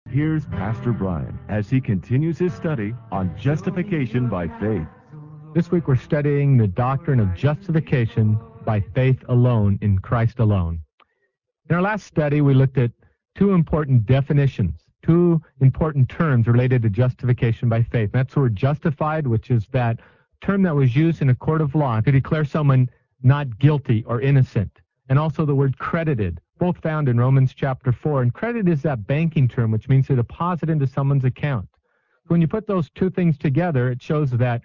Here's Pastor Brian as he continues his study on justification by faith. This week we're studying the doctrine of justification by faith alone in Christ alone. In our last study, we looked at two important definitions, two important terms related to justification by faith. That's the word justified, which is that term that was used in a court of law to declare someone not guilty or innocent, and also the word credited, both found in Romans chapter 4. And credit is that banking term, which means to deposit into someone's account. When you put those two things together, it shows that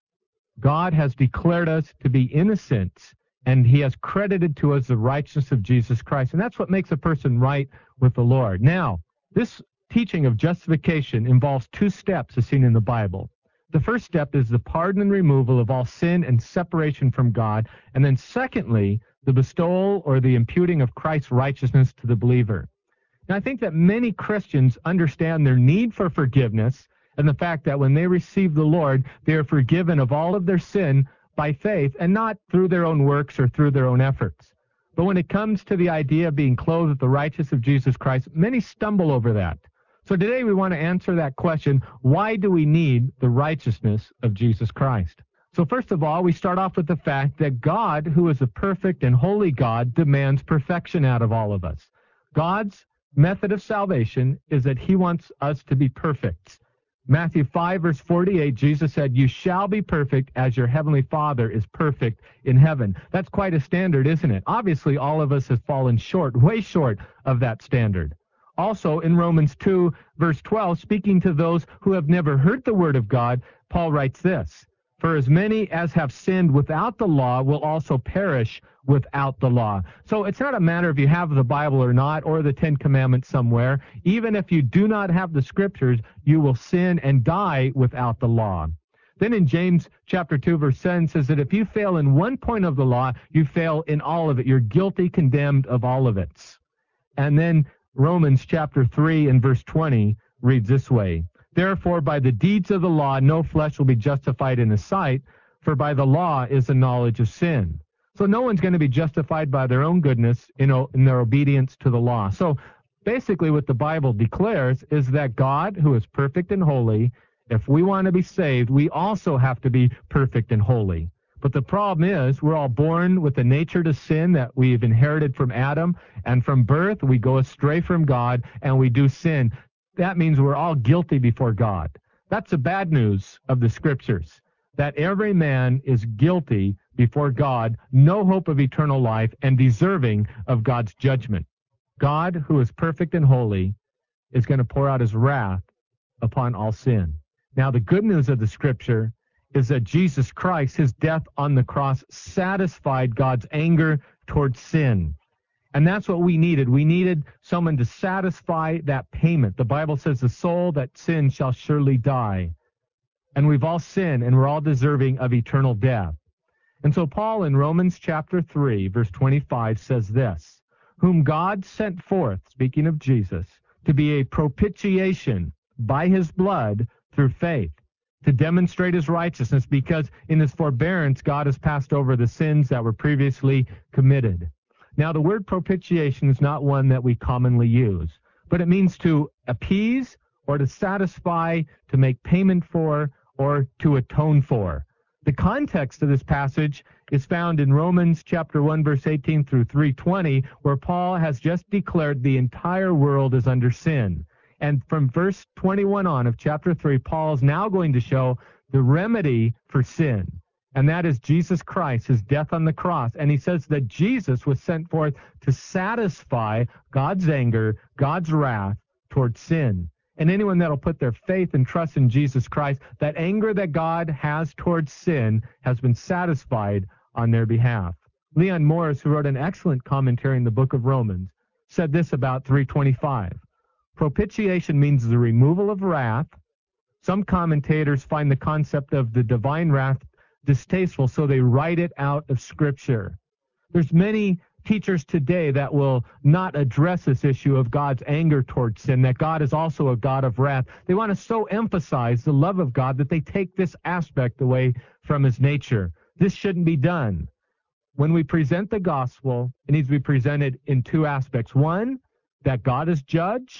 God has declared us to be innocent, and he has credited to us the righteousness of Jesus Christ. And that's what makes a person right with the Lord. Now, this teaching of justification involves two steps as seen in the Bible. The first step is the pardon and removal of all sin and separation from God. And then secondly, the bestowal or the imputing of Christ's righteousness to the believer. Now, I think that many Christians understand their need for forgiveness and the fact that when they receive the Lord, they are forgiven of all of their sin by faith and not through their own works or through their own efforts. But when it comes to the idea of being clothed with the righteousness of Jesus Christ, many stumble over that. So today we want to answer that question, why do we need the righteousness of Jesus Christ? So first of all, we start off with the fact that God, who is a perfect and holy God, demands perfection out of all of us. God's method of salvation is that he wants us to be perfect. Matthew 5, verse 48, Jesus said, "You shall be perfect as your heavenly Father is perfect in heaven." That's quite a standard, isn't it? Obviously, all of us have fallen short, way short of that standard. Also, in Romans 2, verse 12, speaking to those who have never heard the word of God, Paul writes this, "For as many as have sinned without the law will also perish without the law." So it's not a matter if you have the Bible or not, or the Ten Commandments somewhere. Even if you do not have the Scriptures, you will sin and die without the law. Then in James chapter 2, verse 7 says that if you fail in one point of the law, you fail in all of it. You're guilty, condemned of all of it. And then Romans chapter 3 and verse 20 reads this way, "Therefore, by the deeds of the law, no flesh will be justified in his sight, for by the law is the knowledge of sin." So no one's going to be justified by their own goodness, in their obedience to the law. So basically what the Bible declares is that God, who is perfect and holy, if we want to be saved, we also have to be perfect and holy. But the problem is we're all born with a nature to sin that we've inherited from Adam, and from birth we go astray from God and we do sin. That means we're all guilty before God. That's the bad news of the Scriptures, that every man is guilty before God, no hope of eternal life, and deserving of God's judgment. God, who is perfect and holy, is going to pour out his wrath upon all sin. Now, the good news of the Scripture is that Jesus Christ, his death on the cross, satisfied God's anger towards sin. And that's what we needed. We needed someone to satisfy that payment. The Bible says the soul that sins shall surely die. And we've all sinned, and we're all deserving of eternal death. And so Paul in Romans chapter 3, verse 25 says this, "Whom God sent forth," speaking of Jesus, "to be a propitiation by his blood through faith, to demonstrate his righteousness, because in his forbearance God has passed over the sins that were previously committed." Now, the word propitiation is not one that we commonly use, but it means to appease or to satisfy, to make payment for, or to atone for. The context of this passage is found in Romans chapter 1, verse 18 through 3:20, where Paul has just declared the entire world is under sin. And from verse 21 on of chapter 3, Paul is now going to show the remedy for sin. And that is Jesus Christ, his death on the cross. And he says that Jesus was sent forth to satisfy God's anger, God's wrath towards sin. And anyone that will put their faith and trust in Jesus Christ, that anger that God has towards sin has been satisfied on their behalf. Leon Morris, who wrote an excellent commentary in the book of Romans, said this about 3:25. Propitiation means the removal of wrath. Some commentators find the concept of the divine wrath distasteful, so they write it out of Scripture. There's many teachers today that will not address this issue of God's anger towards sin, that God is also a God of wrath. They want to so emphasize the love of God that they take this aspect away from his nature. This shouldn't be done. When we present the gospel, it needs to be presented in two aspects. One, that God is judge.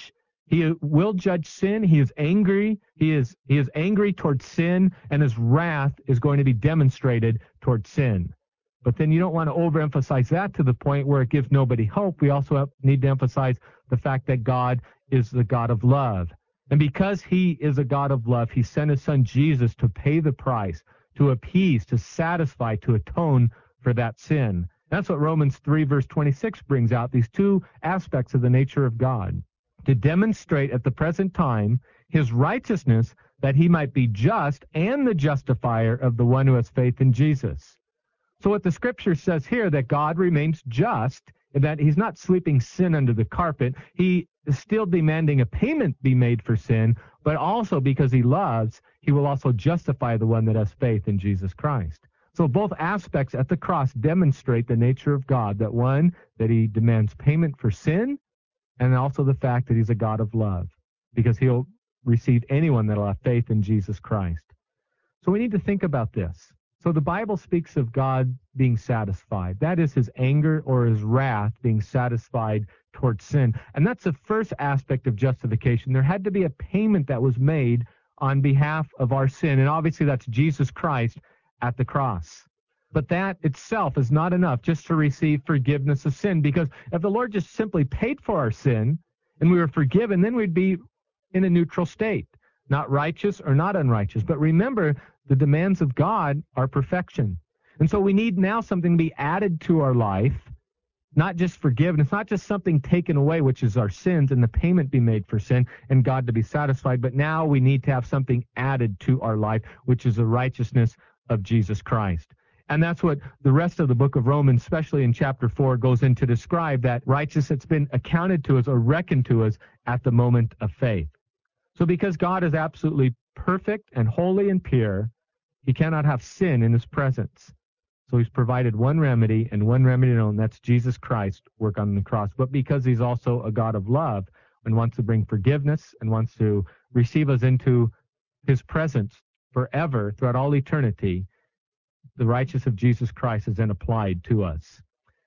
He will judge sin. He is angry. He is angry towards sin, and his wrath is going to be demonstrated towards sin. But then you don't want to overemphasize that to the point where it gives nobody hope. We also need to emphasize the fact that God is the God of love. And because he is a God of love, he sent his son Jesus to pay the price, to appease, to satisfy, to atone for that sin. That's what Romans 3 verse 26 brings out, these two aspects of the nature of God, to demonstrate at the present time his righteousness, that he might be just and the justifier of the one who has faith in Jesus. So what the scripture says here, that God remains just, and that he's not sweeping sin under the carpet. He is still demanding a payment be made for sin, but also because he loves, he will also justify the one that has faith in Jesus Christ. So both aspects at the cross demonstrate the nature of God, that one, that he demands payment for sin, and also the fact that he's a God of love, because he'll receive anyone that will have faith in Jesus Christ. So we need to think about this. So the Bible speaks of God being satisfied. That is his anger or his wrath being satisfied towards sin. And that's the first aspect of justification. There had to be a payment that was made on behalf of our sin. And obviously that's Jesus Christ at the cross. But that itself is not enough just to receive forgiveness of sin, because if the Lord just simply paid for our sin and we were forgiven, then we'd be in a neutral state, not righteous or not unrighteous. But remember, the demands of God are perfection. And so we need now something to be added to our life, not just forgiveness, not just something taken away, which is our sins, and the payment be made for sin, and God to be satisfied. But now we need to have something added to our life, which is the righteousness of Jesus Christ. And that's what the rest of the book of Romans, especially in chapter 4, goes into describe, that righteousness that's been accounted to us or reckoned to us at the moment of faith. So because God is absolutely perfect and holy and pure, he cannot have sin in his presence. So he's provided one remedy, and one remedy alone, that's Jesus Christ work on the cross. But because he's also a God of love and wants to bring forgiveness and wants to receive us into his presence forever throughout all eternity, the righteousness of Jesus Christ is then applied to us.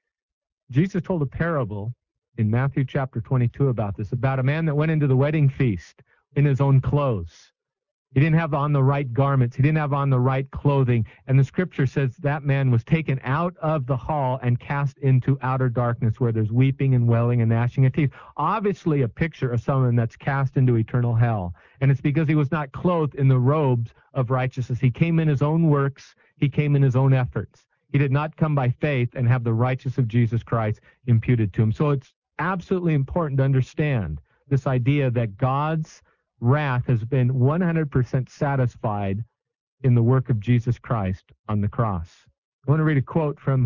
Jesus told a parable in Matthew chapter 22 about this, about a man that went into the wedding feast in his own clothes. He didn't have on the right garments. He didn't have on the right clothing. And the scripture says that man was taken out of the hall and cast into outer darkness, where there's weeping and wailing and gnashing of teeth. Obviously a picture of someone that's cast into eternal hell. And it's because he was not clothed in the robes of righteousness. He came in his own works. He came in his own efforts. He did not come by faith and have the righteousness of Jesus Christ imputed to him. So it's absolutely important to understand this idea that God's wrath has been 100% satisfied in the work of Jesus Christ on the cross. I want to read a quote from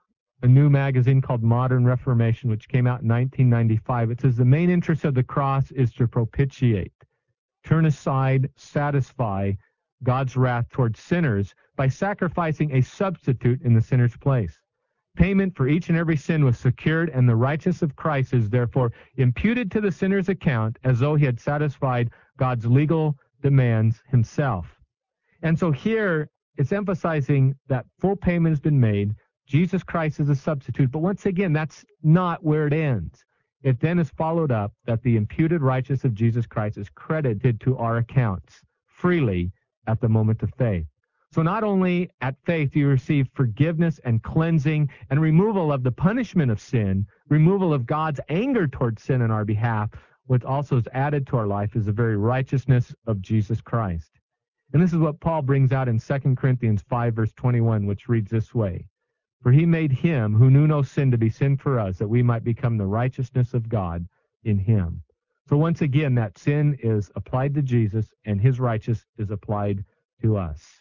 a new magazine called Modern Reformation, which came out in 1995. It says, "The main interest of the cross is to propitiate, turn aside, satisfy God's wrath towards sinners by sacrificing a substitute in the sinner's place. Payment for each and every sin was secured, and the righteousness of Christ is therefore imputed to the sinner's account as though he had satisfied God's legal demands himself." And so here it's emphasizing that full payment has been made. Jesus Christ is a substitute. But once again, that's not where it ends. It then is followed up that the imputed righteousness of Jesus Christ is credited to our accounts freely at the moment of faith. So not only at faith do you receive forgiveness and cleansing and removal of the punishment of sin, removal of God's anger towards sin on our behalf, what also is added to our life is the very righteousness of Jesus Christ. And this is what Paul brings out in 2 Corinthians 5, verse 21, which reads this way: "For he made him who knew no sin to be sin for us, that we might become the righteousness of God in him." So once again, that sin is applied to Jesus, and his righteousness is applied to us.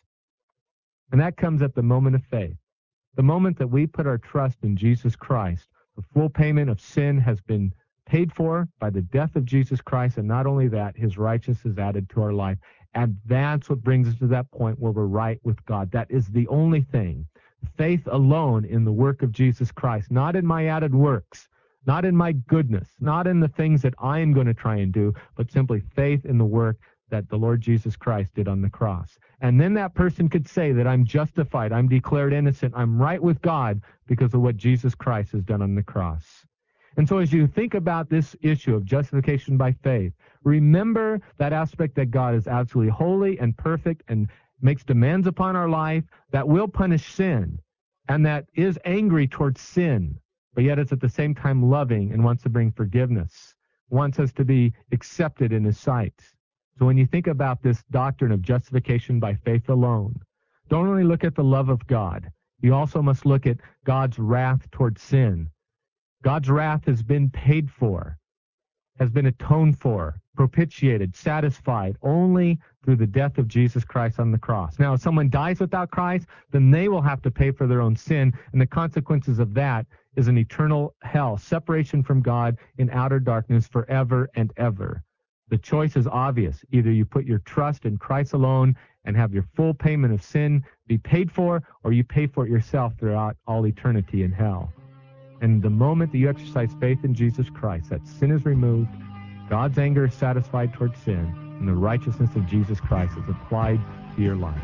And that comes at the moment of faith. The moment that we put our trust in Jesus Christ, the full payment of sin has been paid for by the death of Jesus Christ, and not only that, his righteousness is added to our life. And that's what brings us to that point where we're right with God. That is the only thing. Faith alone in the work of Jesus Christ, not in my added works, not in my goodness, not in the things that I am going to try and do, but simply faith in the work that the Lord Jesus Christ did on the cross. And then that person could say that I'm justified, I'm declared innocent, I'm right with God because of what Jesus Christ has done on the cross. And so as you think about this issue of justification by faith, remember that aspect that God is absolutely holy and perfect and makes demands upon our life that will punish sin and that is angry towards sin, but yet it's at the same time loving and wants to bring forgiveness, wants us to be accepted in his sight. So when you think about this doctrine of justification by faith alone, don't only look at the love of God. You also must look at God's wrath towards sin. God's wrath has been paid for, has been atoned for, propitiated, satisfied only through the death of Jesus Christ on the cross. Now, if someone dies without Christ, then they will have to pay for their own sin, and the consequences of that is an eternal hell, separation from God in outer darkness forever and ever. The choice is obvious. Either you put your trust in Christ alone and have your full payment of sin be paid for, or you pay for it yourself throughout all eternity in hell. And the moment that you exercise faith in Jesus Christ, that sin is removed, God's anger is satisfied towards sin, and the righteousness of Jesus Christ is applied to your life.